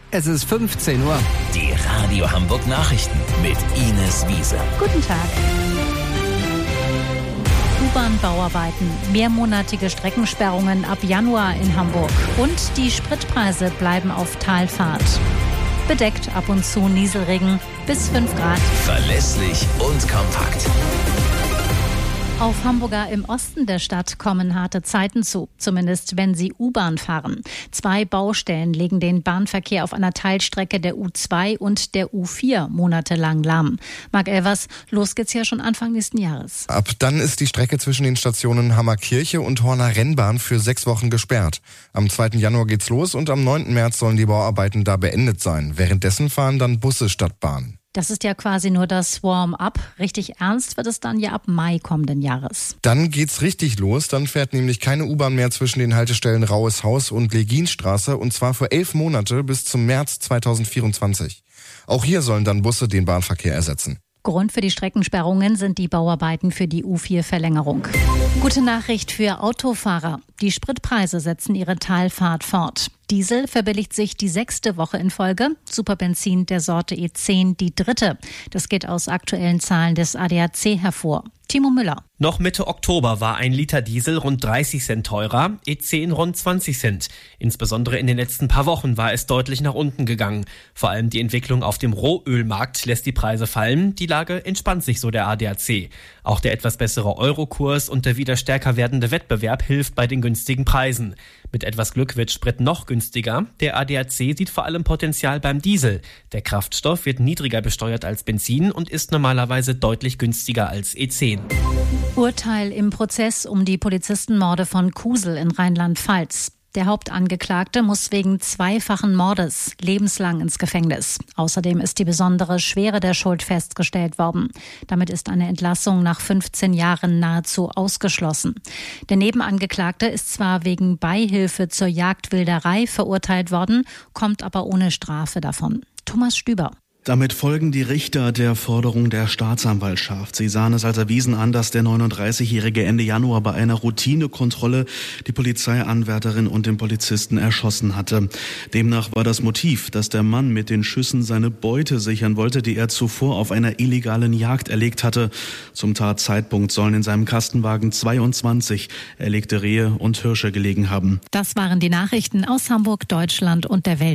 Es ist 15 Uhr. Die Radio Hamburg Nachrichten mit Ines Wiese. Guten Tag. U-Bahn-Bauarbeiten, mehrmonatige Streckensperrungen ab Januar in Hamburg und die Spritpreise bleiben auf Talfahrt. Bedeckt ab und zu Nieselregen bis 5 Grad. Verlässlich und kompakt. Auf Hamburger im Osten der Stadt kommen harte Zeiten zu, zumindest wenn sie U-Bahn fahren. 2 Baustellen legen den Bahnverkehr auf einer Teilstrecke der U2 und der U4 monatelang lahm. Marc Elvers, los geht's ja schon Anfang nächsten Jahres. Ab dann ist die Strecke zwischen den Stationen Hammerkirche und Horner Rennbahn für 6 Wochen gesperrt. Am 2. Januar geht's los und am 9. März sollen die Bauarbeiten da beendet sein. Währenddessen fahren dann Busse statt Bahn. Das ist ja quasi nur das Warm-up. Richtig ernst wird es dann ja ab Mai kommenden Jahres. Dann geht's richtig los. Dann fährt nämlich keine U-Bahn mehr zwischen den Haltestellen Rauhes Haus und Leginstraße und zwar für 11 Monate bis zum März 2024. Auch hier sollen dann Busse den Bahnverkehr ersetzen. Grund für die Streckensperrungen sind die Bauarbeiten für die U4-Verlängerung. Gute Nachricht für Autofahrer. Die Spritpreise setzen ihre Talfahrt fort. Diesel verbilligt sich die 6. Woche in Folge, Superbenzin der Sorte E10 die 3. Das geht aus aktuellen Zahlen des ADAC hervor. Timo Müller. Noch Mitte Oktober war ein Liter Diesel rund 30 Cent teurer, E10 rund 20 Cent. Insbesondere in den letzten paar Wochen war es deutlich nach unten gegangen. Vor allem die Entwicklung auf dem Rohölmarkt lässt die Preise fallen. Die Lage entspannt sich, so der ADAC. Auch der etwas bessere Eurokurs und der wieder stärker werdende Wettbewerb hilft bei den günstigen Preisen. Mit etwas Glück wird Sprit noch günstiger. Der ADAC sieht vor allem Potenzial beim Diesel. Der Kraftstoff wird niedriger besteuert als Benzin und ist normalerweise deutlich günstiger als E10. Urteil im Prozess um die Polizistenmorde von Kusel in Rheinland-Pfalz. Der Hauptangeklagte muss wegen 2-fachen Mordes lebenslang ins Gefängnis. Außerdem ist die besondere Schwere der Schuld festgestellt worden. Damit ist eine Entlassung nach 15 Jahren nahezu ausgeschlossen. Der Nebenangeklagte ist zwar wegen Beihilfe zur Jagdwilderei verurteilt worden, kommt aber ohne Strafe davon. Thomas Stüber. Damit folgen die Richter der Forderung der Staatsanwaltschaft. Sie sahen es als erwiesen an, dass der 39-Jährige Ende Januar bei einer Routinekontrolle die Polizeianwärterin und den Polizisten erschossen hatte. Demnach war das Motiv, dass der Mann mit den Schüssen seine Beute sichern wollte, die er zuvor auf einer illegalen Jagd erlegt hatte. Zum Tatzeitpunkt sollen in seinem Kastenwagen 22 erlegte Rehe und Hirsche gelegen haben. Das waren die Nachrichten aus Hamburg, Deutschland und der Welt.